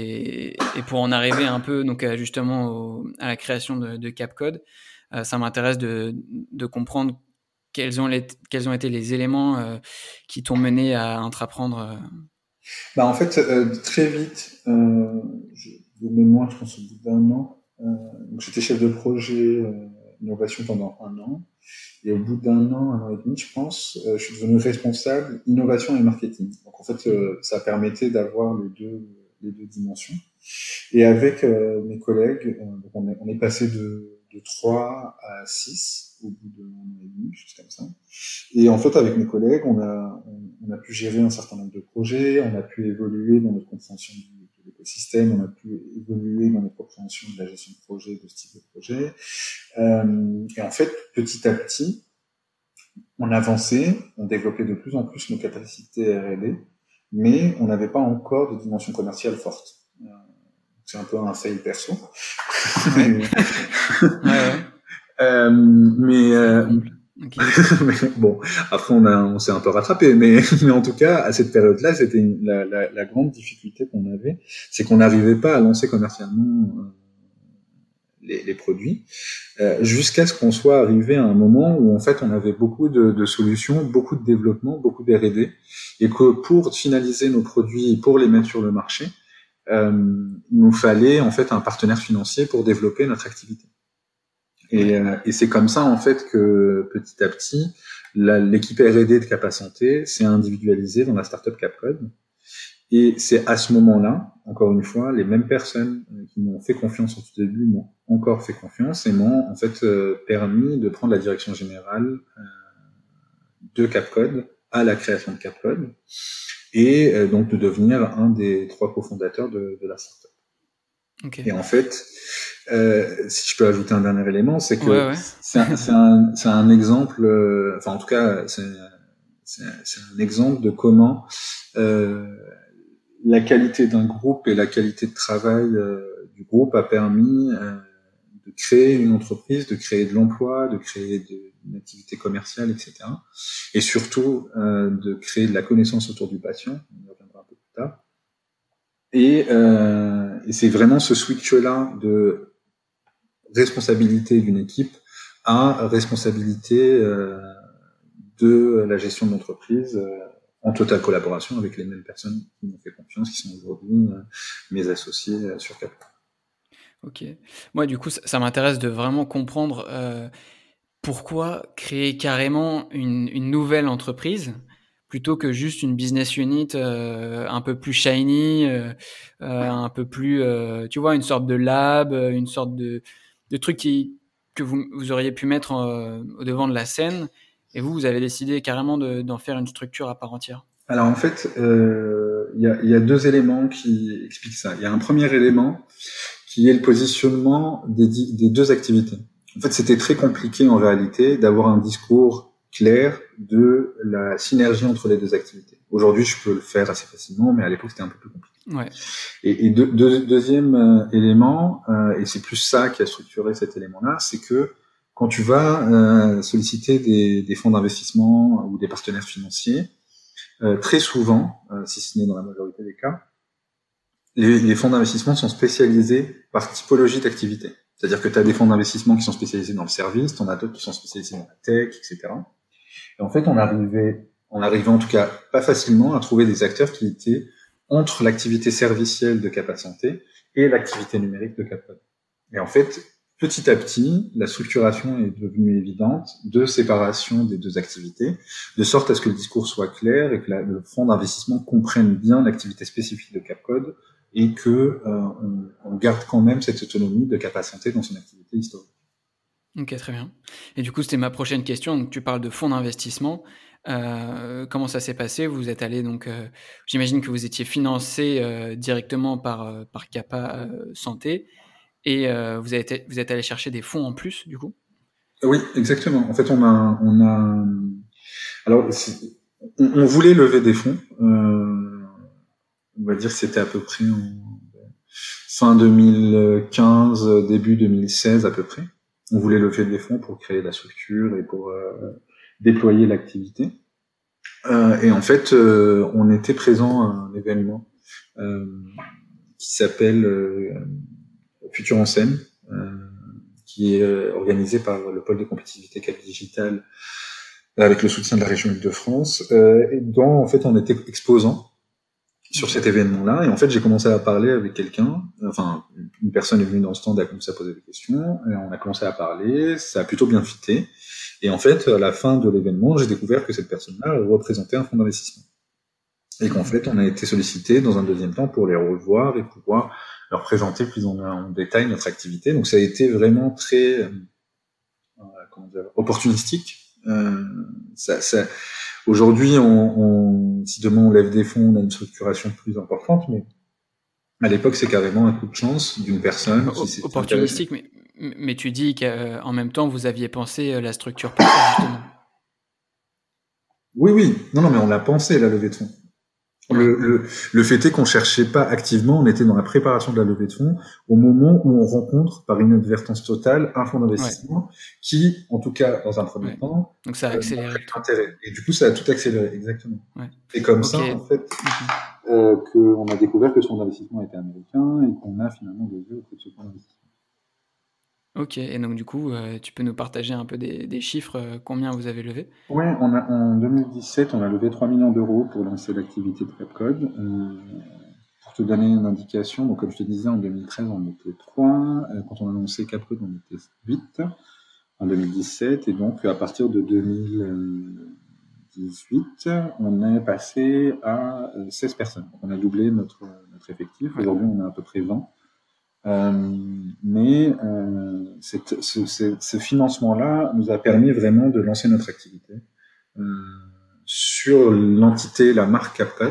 et et pour en arriver un peu donc à, justement au, à la création de, de Capcode, euh, ça m'intéresse de de comprendre quels ont les quels ont été les éléments euh, qui t'ont mené à entreprendre. Euh... Bah en fait euh, très vite. Euh, je... de mémoire, je pense au bout d'un an. Euh, donc j'étais chef de projet euh, innovation pendant un an. Et au bout d'un an, un an et demi, je pense, euh, je suis devenu responsable innovation et marketing. Donc en fait, euh, ça permettait d'avoir les deux, les deux dimensions. Et avec euh, mes collègues, euh, donc on, est, on est passé de, de trois à six au bout d'un an et demi, juste comme ça. Et en fait, avec mes collègues, on a, on, on a pu gérer un certain nombre de projets, on a pu évoluer dans notre compréhension du l'écosystème, on a pu évoluer dans notre compréhension de la gestion de projet, de ce type de projet. Euh, et en fait, petit à petit, on avançait, on développait de plus en plus nos capacités R et D, mais on n'avait pas encore de dimension commerciale forte. Euh, c'est un peu un fail perso. Ouais. ouais, ouais. Euh, mais, euh, okay. mais bon, après on, a, on s'est un peu rattrapé, mais, mais en tout cas, à cette période-là, c'était une, la, la, la grande difficulté qu'on avait, c'est qu'on n'arrivait pas à lancer commercialement euh, les, les produits, euh, jusqu'à ce qu'on soit arrivé à un moment où en fait on avait beaucoup de, de solutions, beaucoup de développement, beaucoup d'R et D, et que pour finaliser nos produits, pour les mettre sur le marché, euh, il nous fallait en fait un partenaire financier pour développer notre activité. Et, euh, et c'est comme ça en fait que petit à petit, la, l'équipe R et D de Capa Santé s'est individualisée dans la startup Capcode. Et c'est à ce moment-là, encore une fois, les mêmes personnes qui m'ont fait confiance au tout début m'ont encore fait confiance et m'ont en fait euh, permis de prendre la direction générale euh, de Capcode à la création de Capcode et euh, donc de devenir un des trois cofondateurs de, de la startup. Okay. Et en fait, euh, si je peux ajouter un dernier élément, c'est que ouais, ouais. c'est, un, c'est, un, c'est un exemple, euh, enfin en tout cas, c'est, c'est, c'est un exemple de comment euh, la qualité d'un groupe et la qualité de travail euh, du groupe a permis euh, de créer une entreprise, de créer de l'emploi, de créer de, une activité commerciale, et cetera. Et surtout euh, de créer de la connaissance autour du patient. On y reviendra un peu plus tard. Et, euh, et c'est vraiment ce switch-là de responsabilité d'une équipe à responsabilité euh, de la gestion de l'entreprise euh, en totale collaboration avec les mêmes personnes qui m'ont fait confiance, qui sont aujourd'hui euh, mes associés euh, sur Capcode. Ok. Moi, du coup, ça, ça m'intéresse de vraiment comprendre euh, pourquoi créer carrément une, une nouvelle entreprise plutôt que juste une business unit euh, un peu plus shiny, euh, euh, un peu plus, euh, tu vois, une sorte de lab, une sorte de, de truc qui, que vous, vous auriez pu mettre euh, au devant de la scène. Et vous, vous avez décidé carrément de, d'en faire une structure à part entière. Alors en fait, il euh, y, a, y a deux éléments qui expliquent ça. Il y a un premier élément qui est le positionnement des, des deux activités. En fait, c'était très compliqué en réalité d'avoir un discours clair de la synergie entre les deux activités. Aujourd'hui, je peux le faire assez facilement, mais à l'époque, c'était un peu plus compliqué. Ouais. Et, et de, de, deuxième euh, élément, euh, et c'est plus ça qui a structuré cet élément-là, c'est que quand tu vas euh, solliciter des, des fonds d'investissement ou des partenaires financiers, euh, très souvent, euh, si ce n'est dans la majorité des cas, les, les fonds d'investissement sont spécialisés par typologie d'activité. C'est-à-dire que tu as des fonds d'investissement qui sont spécialisés dans le service, tu en as d'autres qui sont spécialisés dans la tech, et cetera. Et en fait, on arrivait, on arrivait en tout cas pas facilement à trouver des acteurs qui étaient entre l'activité servicielle de Capa Santé et l'activité numérique de Capcode. Et en fait, petit à petit, la structuration est devenue évidente de séparation des deux activités, de sorte à ce que le discours soit clair et que la, le fonds d'investissement comprenne bien l'activité spécifique de Capcode et que euh, on, on garde quand même cette autonomie de Capa Santé dans son activité historique. Ok, très bien. Et du coup, c'était ma prochaine question. Donc, tu parles de fonds d'investissement. Euh, comment ça s'est passé? Vous êtes allé donc, euh, j'imagine que vous étiez financé euh, directement par euh, par Capa euh, Santé et euh, vous avez été, vous êtes allé chercher des fonds en plus du coup? Oui, exactement. En fait, on a on a alors on, on voulait lever des fonds. Euh, on va dire que c'était à peu près en fin deux mille quinze, début deux mille seize à peu près. On voulait lever des fonds pour créer la structure et pour euh, déployer l'activité. Euh, et en fait, euh, on était présent à un événement euh, qui s'appelle euh, Futur en scène, euh, qui est euh, organisé par le pôle de compétitivité Cap Digital avec le soutien de la région Île-de-France, euh, et dont en fait on était exposant sur cet événement-là. Et en fait, j'ai commencé à parler avec quelqu'un, enfin, une personne est venue dans le stand, a commencé à poser des questions, et on a commencé à parler, ça a plutôt bien fité. Et en fait, à la fin de l'événement, j'ai découvert que cette personne-là représentait un fonds d'investissement. Et qu'en fait, on a été sollicité dans un deuxième temps pour les revoir et pouvoir leur présenter plus en, en détail notre activité. Donc ça a été vraiment très, euh, comment dire, opportunistique. Euh, ça, ça, aujourd'hui, on, on, si demain on lève des fonds, on a une structuration plus importante, mais à l'époque, c'est carrément un coup de chance d'une personne qui s'est opportunistique, mais, mais tu dis qu'en même temps, vous aviez pensé la structure pour ça, justement. Oui, oui. Non, non, mais on l'a pensé, la levée de fonds. Ouais. Le, le, le fait est qu'on cherchait pas activement, on était dans la préparation de la levée de fonds au moment où on rencontre, par inadvertance totale, un fonds d'investissement ouais. qui, en tout cas, dans un premier ouais. temps, donc ça a accéléré euh, le truc. Intérêt. Et du coup, ça a tout accéléré, exactement. Ouais. Et comme okay. ça, en fait, mm-hmm. euh, qu'on a découvert que ce fonds d'investissement était américain et qu'on a finalement levé auprès de ce fonds d'investissement. Ok, et donc du coup, euh, tu peux nous partager un peu des, des chiffres, euh, combien vous avez levé? Oui, on a, en deux mille dix-sept, on a levé trois millions d'euros pour lancer l'activité de Capcode. Euh, pour te donner une indication, donc comme je te disais, en deux mille treize, on était trois. Euh, quand on a lancé Capcode, on était huit en deux mille dix-sept. Et donc, à partir de deux mille dix-huit, on est passé à seize personnes. Donc, on a doublé notre, notre effectif. Ouais. Aujourd'hui, on est à peu près vingt. Euh, mais euh, cette, ce, ce, ce financement-là nous a permis vraiment de lancer notre activité euh, sur l'entité, la marque Capcode.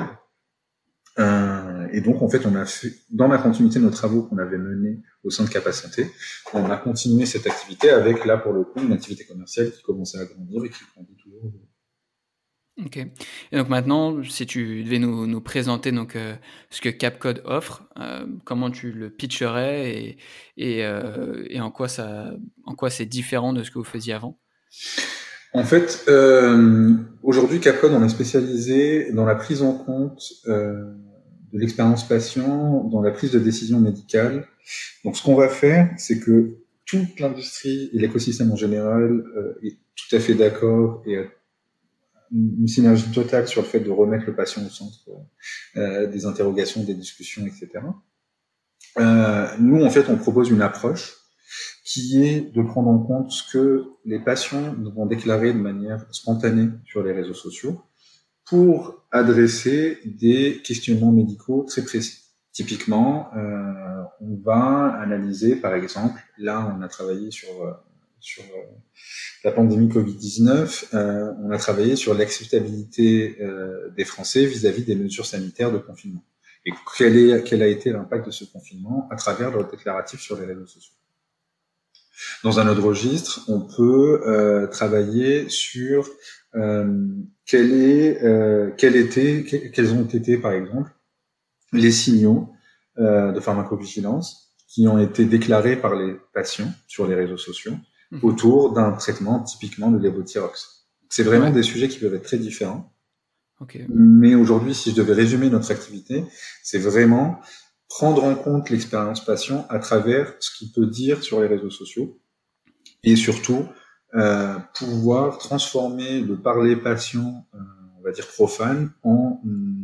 Euh, et donc, en fait, on a fait, dans la continuité de nos travaux qu'on avait menés au sein de Capa Santé, on a continué cette activité avec, là, pour le coup, une activité commerciale qui commençait à grandir et qui grandit toujours. Ok. Et donc maintenant, si tu devais nous, nous présenter donc, euh, ce que Capcode offre, euh, comment tu le pitcherais et, et, euh, et en quoi ça, en quoi c'est différent de ce que vous faisiez avant? En fait, euh, aujourd'hui, Capcode, on est spécialisé dans la prise en compte euh, de l'expérience patient, dans la prise de décision médicale. Donc, ce qu'on va faire, c'est que toute l'industrie et l'écosystème en général euh, est tout à fait d'accord et a une synergie totale sur le fait de remettre le patient au centre euh, des interrogations, des discussions, et cetera. Euh, nous, en fait, on propose une approche qui est de prendre en compte ce que les patients vont déclarer de manière spontanée sur les réseaux sociaux pour adresser des questionnements médicaux très précis. Typiquement, euh, on va analyser, par exemple, là, on a travaillé sur sur la pandémie covid dix-neuf, euh, on a travaillé sur l'acceptabilité euh, des Français vis-à-vis des mesures sanitaires de confinement. Et quel, est, quel a été l'impact de ce confinement à travers leurs déclaratifs sur les réseaux sociaux. Dans un autre registre, on peut euh, travailler sur euh, quel est, euh, quel était, que- quels ont été, par exemple, les signaux euh, de pharmacovigilance qui ont été déclarés par les patients sur les réseaux sociaux Mhm. autour d'un traitement typiquement de levothyrox. C'est vraiment Ouais. des sujets qui peuvent être très différents. Ok. Mais aujourd'hui, si je devais résumer notre activité, c'est vraiment prendre en compte l'expérience patient à travers ce qu'il peut dire sur les réseaux sociaux et surtout euh, pouvoir transformer le parler patient, euh, on va dire profane, en,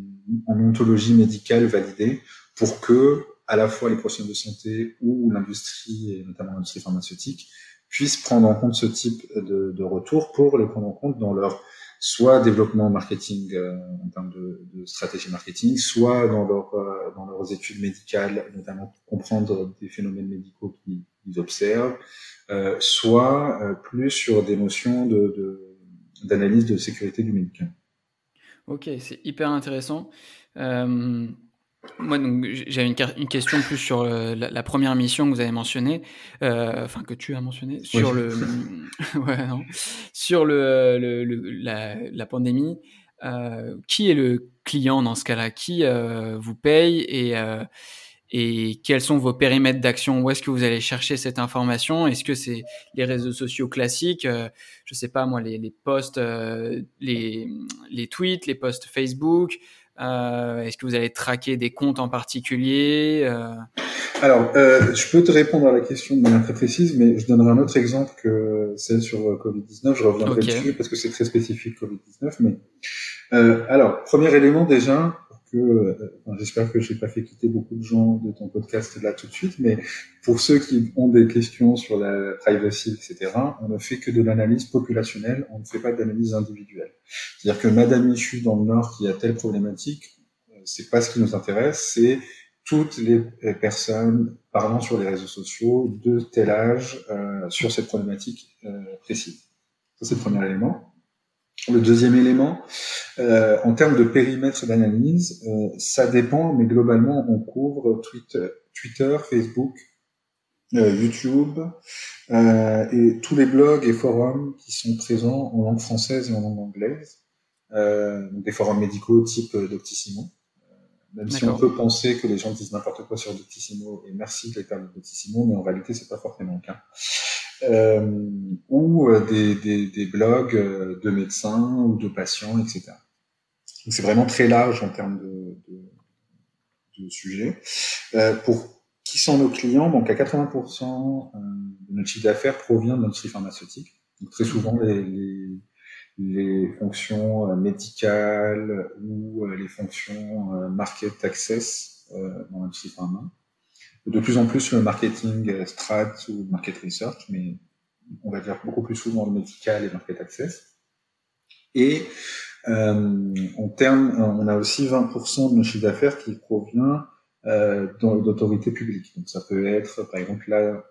en ontologie médicale validée pour que à la fois les professionnels de santé ou l'industrie, et notamment l'industrie pharmaceutique, puissent prendre en compte ce type de, de retour pour les prendre en compte dans leur soit développement marketing euh, en termes de, de stratégie marketing, soit dans, leur, euh, dans leurs études médicales, notamment pour comprendre des phénomènes médicaux qu'ils, qu'ils observent, euh, soit euh, plus sur des notions de, de, d'analyse de sécurité du médicament. Ok, c'est hyper intéressant. Euh, Moi, donc, j'avais une, une question plus sur euh, la, la première mission que vous avez mentionnée, euh, enfin que tu as mentionnée, Oui. sur le, ouais, non, sur le, le, le la, la pandémie. Euh, qui est le client dans ce cas-là? Qui euh, vous paye et euh, et quels sont vos périmètres d'action? Où est-ce que vous allez chercher cette information? Est-ce que c'est les réseaux sociaux classiques? euh, Je sais pas moi, les, les posts, euh, les, les tweets, les posts Facebook. Euh, est-ce que vous allez traquer des comptes en particulier? euh... Alors, euh, je peux te répondre à la question de manière très précise, mais je donnerai un autre exemple que celle sur covid dix-neuf. Je reviendrai Ok. dessus parce que c'est très spécifique covid dix-neuf. Mais euh, alors, premier élément déjà, que euh, enfin, j'espère que j'ai pas fait quitter beaucoup de gens de ton podcast là tout de suite, mais pour ceux qui ont des questions sur la privacy, et cetera, on ne fait que de l'analyse populationnelle, on ne fait pas d'analyse individuelle. C'est-à-dire que Madame Michu dans le Nord qui a telle problématique, c'est pas ce qui nous intéresse, c'est toutes les personnes parlant sur les réseaux sociaux de tel âge euh, sur cette problématique euh, précise. Ça, c'est le premier élément. Le deuxième élément, euh, en termes de périmètre d'analyse, euh, ça dépend, mais globalement, on couvre Twitter, Twitter Facebook, euh, YouTube euh, et tous les blogs et forums qui sont présents en langue française et en langue anglaise. Euh, donc des forums médicaux type Doctissimo. Même si on D'accord. peut penser que les gens disent n'importe quoi sur Doctissimo, et merci de les termes de Doctissimo, mais en réalité, c'est pas forcément le cas. Euh, ou euh, des, des, des blogs euh, de médecins ou de patients, et cetera. Donc c'est vraiment très large en termes de, de, de sujets. Euh, pour qui sont nos clients? Donc à quatre-vingts pour cent de notre chiffre d'affaires provient de l'industrie pharmaceutique. Donc très souvent les, les les fonctions euh, médicales ou euh, les fonctions euh, market access euh, dans l'industrie pharma. De plus en plus le marketing euh, strat ou market research, mais on va dire beaucoup plus souvent le médical et market access. Et euh, en termes, on a aussi vingt pour cent de nos chiffre d'affaires qui provient euh, d'autorités publiques. Donc ça peut être, par exemple, là,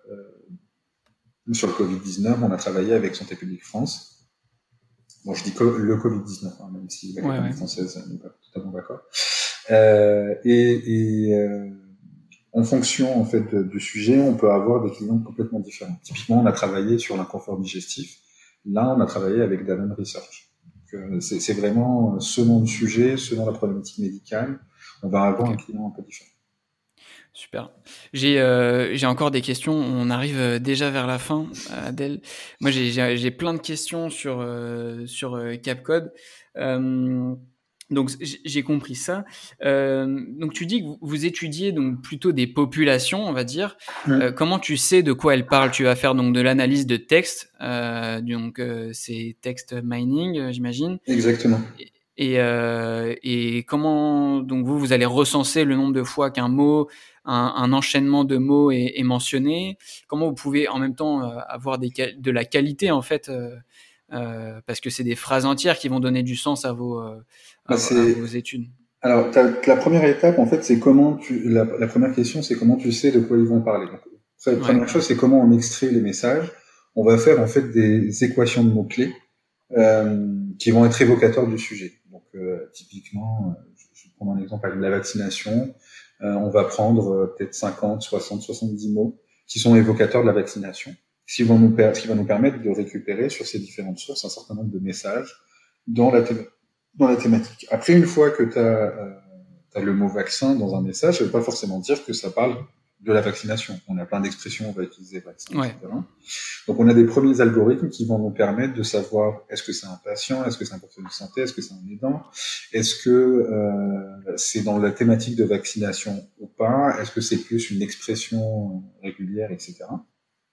euh, sur le covid dix-neuf, on a travaillé avec Santé publique France. Bon, je dis co- le covid dix-neuf, hein, même si la Ouais, campagne ouais. française n'est pas totalement d'accord. Euh, et et euh, en fonction en fait de, du sujet, on peut avoir des clients complètement différents. Typiquement, on a travaillé sur l'inconfort digestif. Là, on a travaillé avec Danone Research. Donc, euh, c'est, c'est vraiment selon le sujet, selon la problématique médicale, on va avoir Ok. un client un peu différent. Super. J'ai euh, j'ai encore des questions. On arrive euh, déjà vers la fin, Adèle. Moi, j'ai j'ai j'ai plein de questions sur euh, sur euh, Capcode. Euh, donc j- j'ai compris ça. Euh, donc tu dis que vous, vous étudiez donc plutôt des populations, on va dire. Mmh. Euh, comment tu sais de quoi elles parlent? Tu vas faire donc de l'analyse de texte. Euh, donc euh, c'est text mining, euh, j'imagine. Exactement. Et, et, euh, et comment donc vous vous allez recenser le nombre de fois qu'un mot, un, un enchaînement de mots est, est mentionné. Comment vous pouvez en même temps euh, avoir des, de la qualité en fait, euh, euh, parce que c'est des phrases entières qui vont donner du sens à vos, euh, à, Bah, à c'est vos études. Alors, la première étape, en fait, c'est comment tu. La, la première question, c'est comment tu sais de quoi ils vont parler. Donc, la Ouais. première chose, c'est comment on extrait les messages. On va faire en fait des équations de mots clés euh, qui vont être évocateurs du sujet. Donc, euh, typiquement, euh, je vais prendre un exemple avec la vaccination. Euh, on va prendre euh, peut-être cinquante, soixante, soixante-dix mots qui sont évocateurs de la vaccination, ce qui, vont nous per- ce qui va nous permettre de récupérer sur ces différentes sources un certain nombre de messages dans la, thé- dans la thématique. Après, une fois que tu as euh, le mot vaccin dans un message, ça ne veut pas forcément dire que ça parle de la vaccination. On a plein d'expressions, on va utiliser vaccin, Ouais. et cetera. Donc, on a des premiers algorithmes qui vont nous permettre de savoir est-ce que c'est un patient, est-ce que c'est un professionnel de santé, est-ce que c'est un aidant, est-ce que euh, c'est dans la thématique de vaccination ou pas, est-ce que c'est plus une expression régulière, et cetera.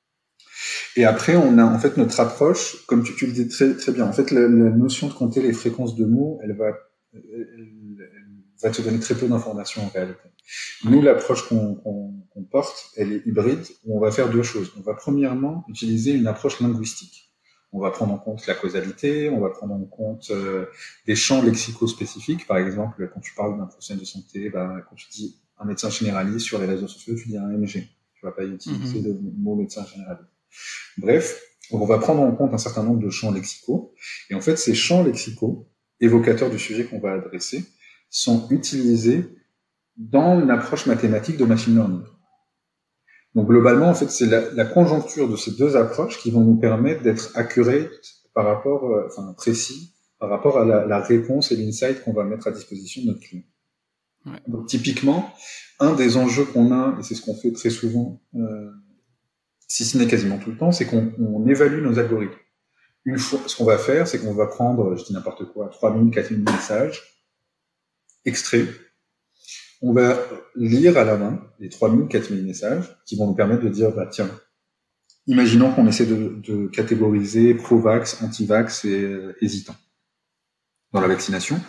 Et après, on a en fait notre approche, comme tu, tu le dis très, très bien. En fait, la, la notion de compter les fréquences de mots, elle va, elle, elle va te donner très peu d'informations en réalité. Ouais. Nous, l'approche qu'on, qu'on, qu'on porte, elle est hybride, où on va faire deux choses. On va premièrement utiliser une approche linguistique. On va prendre en compte la causalité, on va prendre en compte euh, des champs lexico-spécifiques. Par exemple, quand tu parles d'un professionnel de santé, ben, quand tu dis un médecin généraliste sur les réseaux sociaux, tu dis un M G. Tu vas pas utiliser mm-hmm. le mot médecin généraliste. Bref, on va prendre en compte un certain nombre de champs lexicaux. Et en fait, ces champs lexicaux, évocateurs du sujet qu'on va adresser, sont utilisés dans une approche mathématique de machine learning. Donc globalement, en fait, c'est la, la conjoncture de ces deux approches qui vont nous permettre d'être accurate par rapport, euh, enfin précis, par rapport à la, la réponse et l'insight qu'on va mettre à disposition de notre client. Ouais. Donc typiquement, un des enjeux qu'on a, et c'est ce qu'on fait très souvent, euh, si ce n'est quasiment tout le temps, c'est qu'on on évalue nos algorithmes. Une fois, ce qu'on va faire, c'est qu'on va prendre, je dis n'importe quoi, trois mille, quatre mille messages extraits. On va lire à la main les trois mille, quatre mille messages qui vont nous permettre de dire, bah tiens, imaginons qu'on essaie de, de catégoriser pro-vax, anti-vax et euh, hésitant dans la vaccination.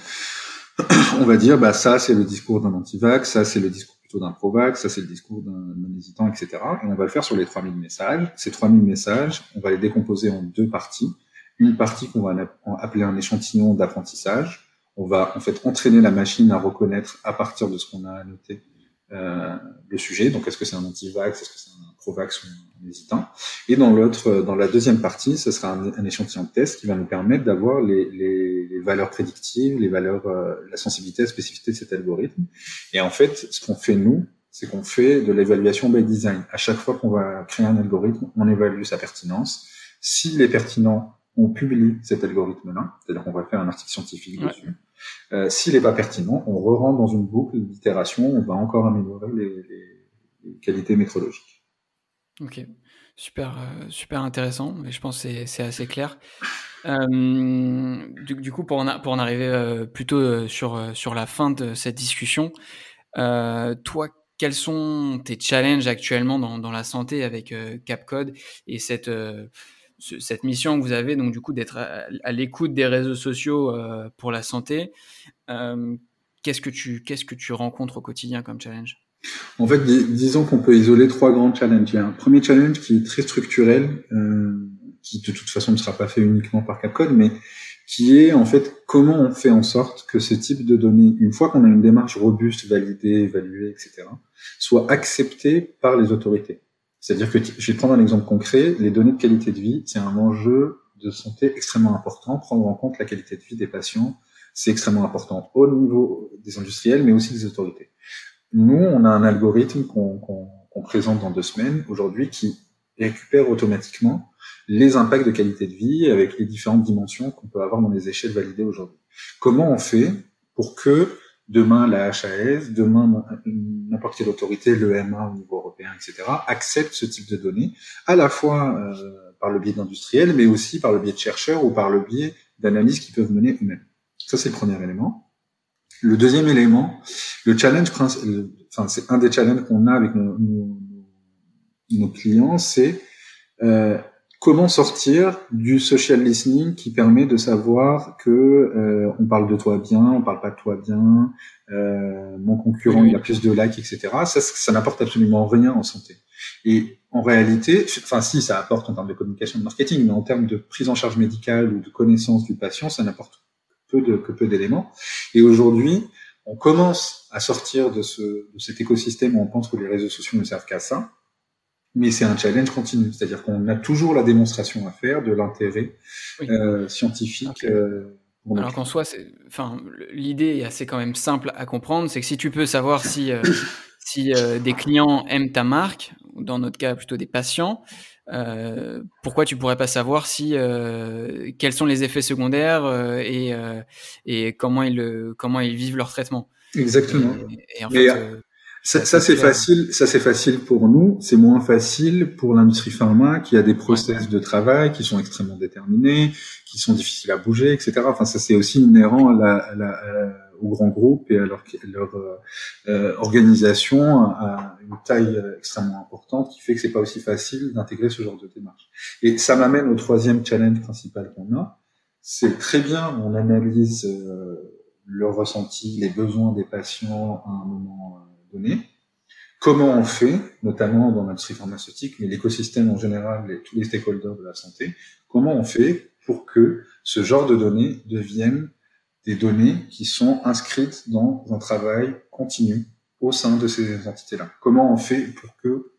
On va dire, bah ça c'est le discours d'un anti-vax, ça c'est le discours plutôt d'un pro-vax, ça c'est le discours d'un, d'un hésitant, et cetera. Et on va le faire sur les trois mille messages. Ces trois mille messages, on va les décomposer en deux parties. Une partie qu'on va appeler un échantillon d'apprentissage. On va en fait entraîner la machine à reconnaître à partir de ce qu'on a noté euh, le sujet. Donc est-ce que c'est un anti-vax, est-ce que c'est un pro-vax ou un hésitant. Et dans l'autre, dans la deuxième partie, ce sera un, un échantillon de test qui va nous permettre d'avoir les, les, les valeurs prédictives, les valeurs, euh, la sensibilité, la spécificité de cet algorithme. Et en fait, ce qu'on fait nous, c'est qu'on fait de l'évaluation by design. À chaque fois qu'on va créer un algorithme, on évalue sa pertinence. S'il est pertinent, on publie cet algorithme-là, c'est-à-dire qu'on va faire un article scientifique ouais. dessus. Euh, s'il n'est pas pertinent, on re-rentre dans une boucle d'itération, on va encore améliorer les, les, les qualités métrologiques. Ok, super, euh, super intéressant, et je pense que c'est, c'est assez clair. Euh, du, du coup, pour en, a, pour en arriver euh, plutôt euh, sur, euh, sur la fin de cette discussion, euh, toi, quels sont tes challenges actuellement dans, dans la santé avec euh, Capcode et cette, euh, ce, cette mission que vous avez, donc du coup d'être à, à l'écoute des réseaux sociaux euh, pour la santé. Euh, qu'est-ce que tu, qu'est-ce que tu rencontres au quotidien comme challenge ? En fait, dis, disons qu'on peut isoler trois grands challenges. Il y a un premier challenge qui est très structurel, euh, qui de toute façon ne sera pas fait uniquement par Capcode, mais qui est en fait comment on fait en sorte que ce type de données, une fois qu'on a une démarche robuste, validée, évaluée, et cetera, soit acceptée par les autorités. C'est-à-dire que, je vais prendre un exemple concret, les données de qualité de vie, c'est un enjeu de santé extrêmement important. Prendre en compte la qualité de vie des patients, c'est extrêmement important au niveau des industriels, mais aussi des autorités. Nous, on a un algorithme qu'on, qu'on, qu'on présente dans deux semaines aujourd'hui qui récupère automatiquement les impacts de qualité de vie avec les différentes dimensions qu'on peut avoir dans les échelles validées aujourd'hui. Comment on fait pour que demain la H A S, demain n'importe quelle autorité, l'E M A au niveau européen, et cetera, accepte ce type de données, à la fois euh, par le biais d'industriels, mais aussi par le biais de chercheurs ou par le biais d'analyses qu'ils peuvent mener eux-mêmes. Ça, c'est le premier élément. Le deuxième élément, le challenge, enfin c'est un des challenges qu'on a avec nos, nos, nos clients, c'est euh, comment sortir du social listening qui permet de savoir que euh, on parle de toi bien, on parle pas de toi bien, euh, mon concurrent oui. il a plus de likes, et cetera. Ça, ça n'apporte absolument rien en santé. Et en réalité, enfin si, ça apporte en termes de communication, de marketing, mais en termes de prise en charge médicale ou de connaissance du patient, ça n'apporte peu de que peu d'éléments. Et aujourd'hui, on commence à sortir de ce de cet écosystème où on pense que les réseaux sociaux ne servent qu'à ça. Mais c'est un challenge continu, c'est-à-dire qu'on a toujours la démonstration à faire de l'intérêt oui. euh, scientifique. Okay. Euh, pour Alors qu'en soi, c'est, enfin, l'idée est assez quand même simple à comprendre, c'est que si tu peux savoir si euh, si euh, des clients aiment ta marque, dans notre cas plutôt des patients, euh, pourquoi tu pourrais pas savoir si euh, quels sont les effets secondaires euh, et, euh, et comment ils comment ils vivent leur traitement. Exactement. Et, et en Mais fait, euh, ça, ça c'est facile. Ça c'est facile pour nous. C'est moins facile pour l'industrie pharma qui a des process ouais. de travail qui sont extrêmement déterminés, qui sont difficiles à bouger, et cetera. Enfin, ça c'est aussi inhérent à la, à la, à la aux grands groupes et à leur, leur euh, organisation à une taille extrêmement importante qui fait que c'est pas aussi facile d'intégrer ce genre de démarche. Et ça m'amène au troisième challenge principal qu'on a. C'est très bien, on analyse euh, le ressenti, les besoins des patients à un moment donné. Comment on fait, notamment dans l'industrie pharmaceutique, mais l'écosystème en général et tous les stakeholders de la santé, comment on fait pour que ce genre de données deviennent des données qui sont inscrites dans un travail continu au sein de ces entités-là. Comment on fait pour que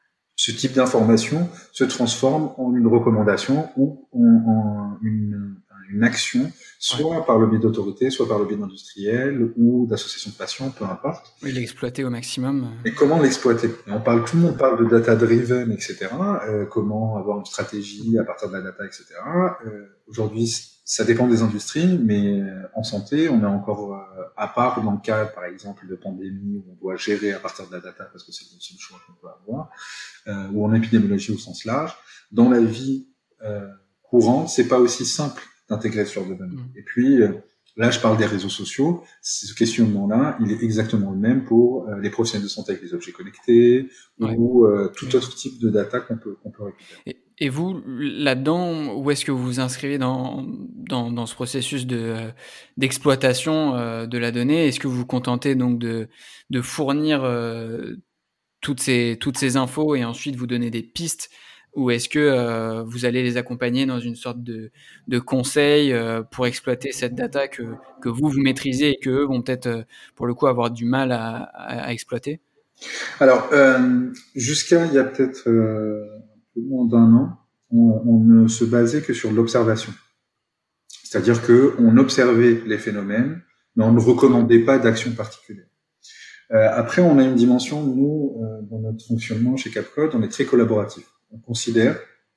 ce type d'information se transforme en une recommandation ou en, en une, une action, soit ouais. par le biais d'autorités, soit par le biais d'industriels ou d'associations de patients, peu importe. Oui, l'exploiter au maximum. Et comment l'exploiter ? Et on parle, tout le monde parle de data-driven, et cetera. Euh, comment avoir une stratégie à partir de la data, et cetera. Euh, aujourd'hui, ça dépend des industries, mais en santé, on est encore euh, à part dans le cas, par exemple, de pandémie où on doit gérer à partir de la data parce que c'est le seul choix qu'on peut avoir, euh, ou en épidémiologie au sens large. Dans la vie euh, courante, c'est pas aussi simple d'intégrer ce genre de données. Mmh. Et puis, euh, là, je parle des réseaux sociaux. Ce questionnement-là, il est exactement le même pour euh, les professionnels de santé avec les objets connectés ouais. ou euh, tout ouais. autre type de data qu'on peut, qu'on peut récupérer. Et, et vous, là-dedans, où est-ce que vous vous inscrivez dans, dans, dans ce processus de, euh, d'exploitation euh, de la donnée ? Est-ce que vous vous contentez donc de, de fournir euh, toutes ces, toutes ces infos et ensuite vous donner des pistes ? Ou est-ce que euh, vous allez les accompagner dans une sorte de, de conseil euh, pour exploiter cette data que, que vous, vous maîtrisez et qu'eux vont peut-être, euh, pour le coup, avoir du mal à, à, à exploiter ? Alors, euh, jusqu'à il y a peut-être euh, un peu moins d'un an, on, on ne se basait que sur l'observation. C'est-à-dire qu'on observait les phénomènes, mais on ne recommandait pas d'action particulière. Euh, après, on a une dimension, nous, euh, dans notre fonctionnement chez Capcode, on est très collaboratif. On considère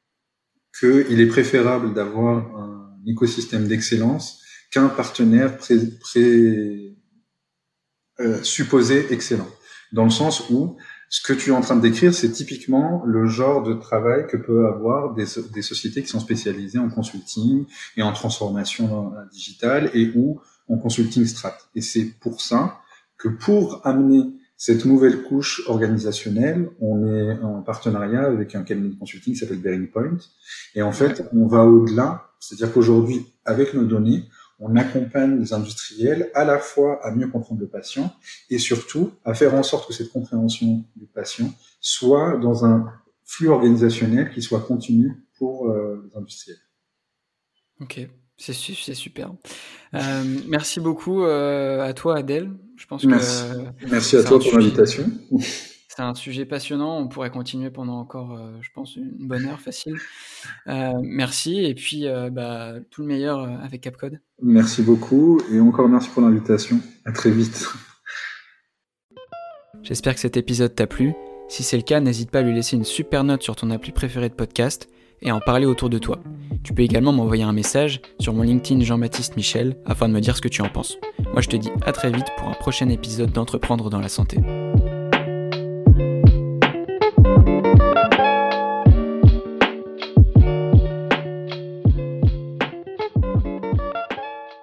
qu'il est préférable d'avoir un écosystème d'excellence qu'un partenaire pré, pré, euh, supposé excellent. Dans le sens où ce que tu es en train de décrire, c'est typiquement le genre de travail que peuvent avoir des, des sociétés qui sont spécialisées en consulting et en transformation digitale et ou en consulting strat. Et c'est pour ça que pour amener cette nouvelle couche organisationnelle, on est en partenariat avec un cabinet de consulting qui s'appelle Bearing Point. Et en fait, on va au-delà. C'est-à-dire qu'aujourd'hui, avec nos données, on accompagne les industriels à la fois à mieux comprendre le patient et surtout à faire en sorte que cette compréhension du patient soit dans un flux organisationnel qui soit continu pour euh, les industriels. Ok. C'est, c'est super. Euh, merci beaucoup euh, à toi, Adèle. Je pense merci. que merci à toi pour sujet, l'invitation. C'est un sujet passionnant. On pourrait continuer pendant encore, euh, je pense, une bonne heure facile. Euh, merci. Et puis, euh, bah, tout le meilleur avec Capcode. Merci beaucoup. Et encore merci pour l'invitation. À très vite. J'espère que cet épisode t'a plu. Si c'est le cas, n'hésite pas à lui laisser une super note sur ton appli préféré de podcast et à en parler autour de toi. Tu peux également m'envoyer un message sur mon LinkedIn Jean-Baptiste Michel afin de me dire ce que tu en penses. Moi je te dis à très vite pour un prochain épisode d'Entreprendre dans la santé.